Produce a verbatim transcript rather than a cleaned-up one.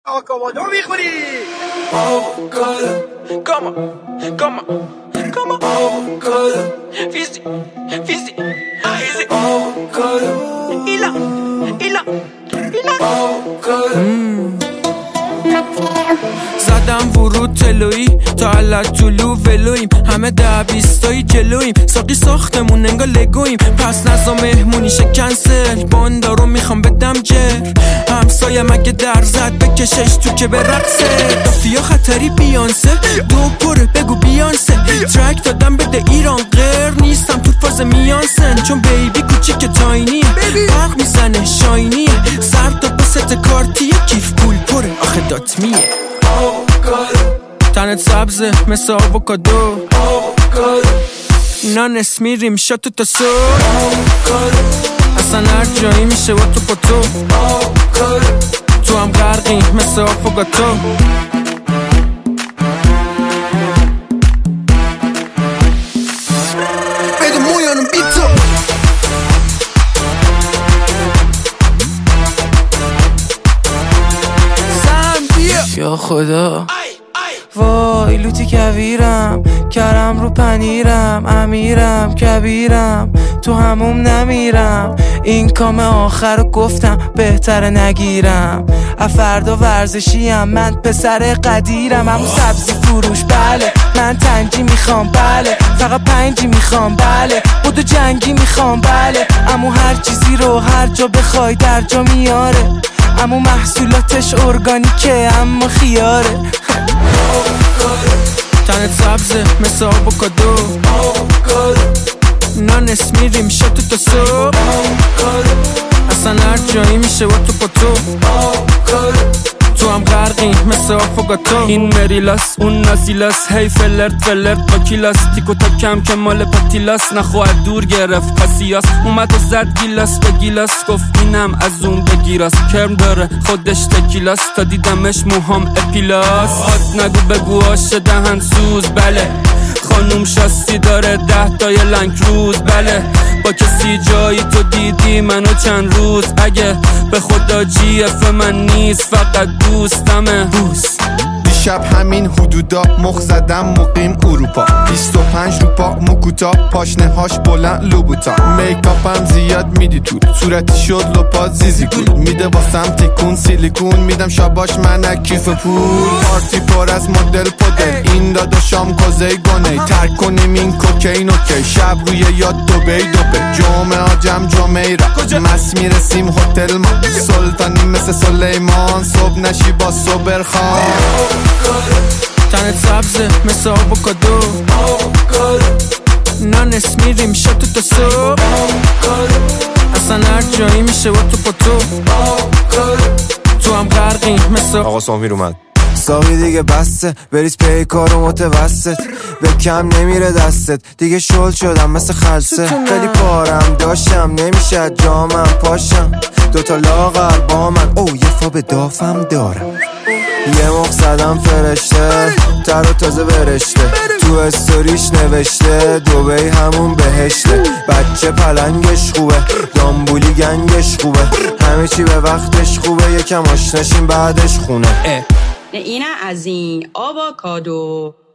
آکاوادو میخوری؟ آووکادو کاما کاما کاما آووکادو فیزی فیزی فیزی آووکادو ایلا ایلا ایلا آووکادو زدم ورود تلویی تا علت طلو ولویم همه ده بیستایی جلویم ساقی ساختمون انگا لگویم پس نزا مهمونیشه کنسل باندارو میخوام بدم جر همسایه مگه در زد بکشش تو که برقصه دافیا خطری بیانسه دو پره بگو بیانسه ترک دادم بده ایران غیر نیستم تو فاز میانسن چون بیبی کوچیک تاینیه برق میزنه شاینیه سر تا بست کارتیه کیف پول پره آخه داتمیه تنت سبزه مثل آووکادو نانس میریم شاتو تا صبح اصلا هر جایی میشه و تو پاتو تو هم غرقی مثل آفوگاتو بده مویانم بیتو یا خدا وای لوتی کویرم کرم رو پنیرم امیرم کبیرم تو هموم نمیرم این کام آخر رو گفتم بهتره نگیرم افردا ورزشیم من پسر قدیرم همون سبزی فروش بله من تنجی میخوام بله فقط پنجی میخوام بله بودو جنگی میخوام بله امو هر چیزی رو هر جا بخوای در جا میاره امو محصولاتش ارگانیکه اما خیاره تنت سبزه مثل آووکادو نانس میریم شاتو تا صبح اصلا هر جایی میشه و تو پاتو تو هم غرقی مثل آفوگاتو این مریلاس اون ناسیلاس هی فلرت فلرت با کیلاس تیکو تا کم که مال پاتیلاس نخواه دور گرفت پسیاس اومد و زد گیلاس به گیلاس گفت اینم از اون بگیراس کرم داره خودش تکیلاس تا دیدمش موهام اپیلاس آد نگو بگو آش دهن سوز بله خانوم شاسی داره ده تای لنگ روز بله با کسی جایی تو دیدی منو چند روز اگه به خدا جی اف من نیست فقط دوستمه بوس دیشب همین حدودا مخ زدم مقیم اروپا بیست و پنج رو پا مکوتا پاشنه هاش بلند لوبوتا میکاپم زیاد میدی تو صورتی شد لپا زیزی کن میده واسم تیکون سیلیکون میدم شاباش من کیف پول پارتی پر از مدل پدل این داداشام کوزه گونه ترک کنیم این کوکین اوکی شب روی یاد دوبی دوبه جمعه ها جمع جمعه را مس میرسیم هتل ما سلطانی مثل سلیمان صبح نشی با صبر خان تنت سبزه مثل آووکادو نانس میریم شاتو تا صبح اصلا هر جایی میشه و تو پاتو تو هم غرقی مثل آقا سامیر اومد ساقی دیگه بسته بریز پی کارو متوسط به کم نمیره دستت دیگه شل شدم مثل خلصه خیلی پارم داشتم نمیشه جامم پاشم دوتا لاغر با من او یه فا به دافم دارم یه مخ زدم فرشته تر و تازه برشته تو استوریش نوشته دوبی همون بهشته بچه پلنگش خوبه دامبولی گنگش خوبه همه چی به وقتش خوبه یکم آشناشیم بعدش خونه اینه از این آووکادو